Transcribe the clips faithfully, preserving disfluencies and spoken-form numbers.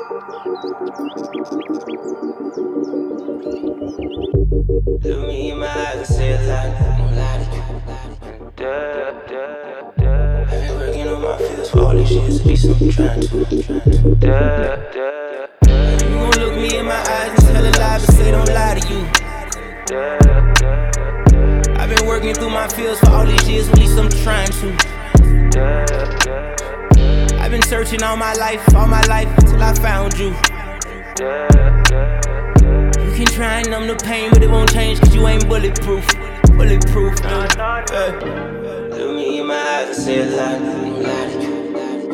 Look me in my eyes and say a lot, don't lie to you. Duh, duh, duh. I've been working on my feelings for all these years, at least I'm trying to. Duh, duh, duh. You gon' look me in my eyes and tell a lie, but say don't lie to you. Duh, duh, duh. I've been working through my feels for all these years, at least I'm trying to. Duh, duh, duh. I've been searching all my life, all my life, until I found you. Duh, duh, duh. You can try and numb the pain, but it won't change, cause you ain't bulletproof. Bulletproof, uh, uh. Look me in my eyes and say a lie, don't lie to you.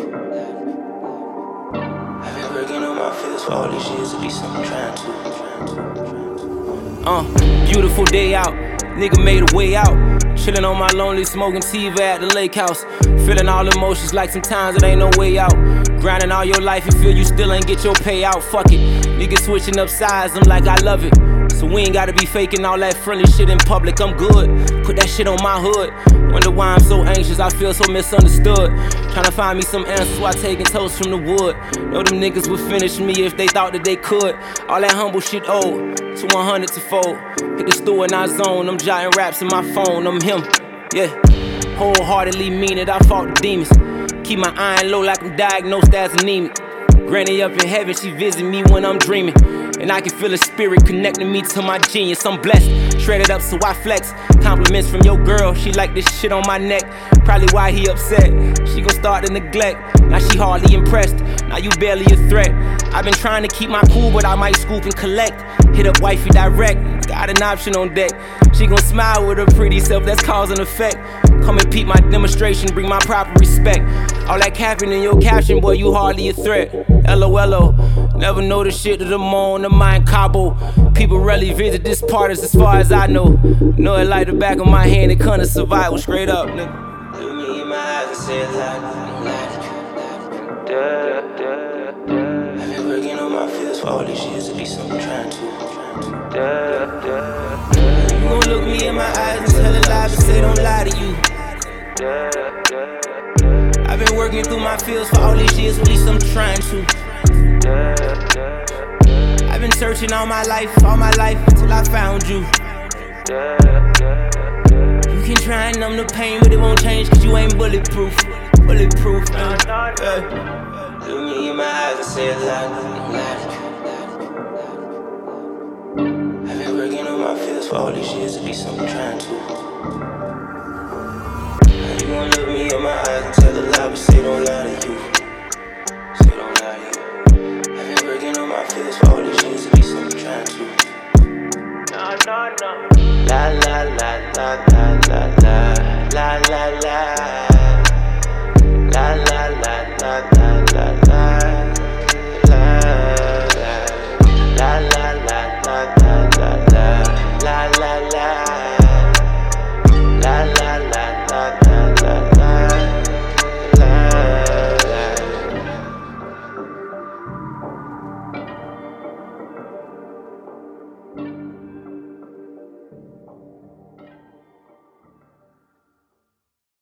I've been working on my feelings for all these years, at least I'm trying to. Uh, beautiful day out, nigga made a way out. Chillin' on my lonely, smoking Tiva at the lake house. Feeling all emotions like sometimes it ain't no way out. Grinding all your life and feel you still ain't get your payout. Fuck it, niggas switching up sides, I'm like I love it. So we ain't gotta be faking all that friendly shit in public, I'm good. Put that shit on my hood. Wonder why I'm so anxious, I feel so misunderstood. Tryna find me some answers while taking toast from the wood. Know them niggas would finish me if they thought that they could. All that humble shit old, to one hundred to fold. Hit the store and I zone, I'm jotting raps in my phone, I'm him, yeah. Wholeheartedly mean it, I fought the demons. Keep my iron low like I'm diagnosed as anemic. Granny up in heaven, she visit me when I'm dreaming. And I can feel a spirit connecting me to my genius. I'm blessed, shredded up so I flex. Compliments from your girl, she like this shit on my neck. Probably why he upset, she gon' start to neglect. Now she hardly impressed, now you barely a threat. I've been trying to keep my cool, but I might scoop and collect. Hit up wifey direct, got an option on deck. She gon' smile with her pretty self, that's cause and effect. Come and peep my demonstration, bring my proper respect. All that capping in your caption, boy, you hardly a threat. LOLO, never know the shit that I'm on, the mind Cabo. People rarely visit this part as far as I know. Know it like the back of my hand, it kinda survival, straight up, nigga. Look me in my eyes and say a lie, don't lie to you. Duh, duh, duh. I've been working on my feelings for all these years, at least I'm trying to. Duh, duh, duh. You gon' look me in my eyes and tell a lie, but say don't lie to you. Duh, duh, duh. I've been working through my feels for all these years, at least I'm trying to. Duh, duh, duh. I've been searching all my life, all my life, until I found you. Duh, duh, duh. You can try and numb the pain, but it won't change, cause you ain't bulletproof. Bulletproof, uh, uh. Look me in my eyes and say a lie, don't lie to you. I've been working on my feelings for all these years, at least I'm trying to. Now you gon' look me in my eyes and tell a lie, but say don't lie to you. Say don't lie to you. I've been working on my feelings for all these years, at least I'm trying to. No, no, no. La la la la la la la la la la. La la la la la la la. La la la la la la la la la la.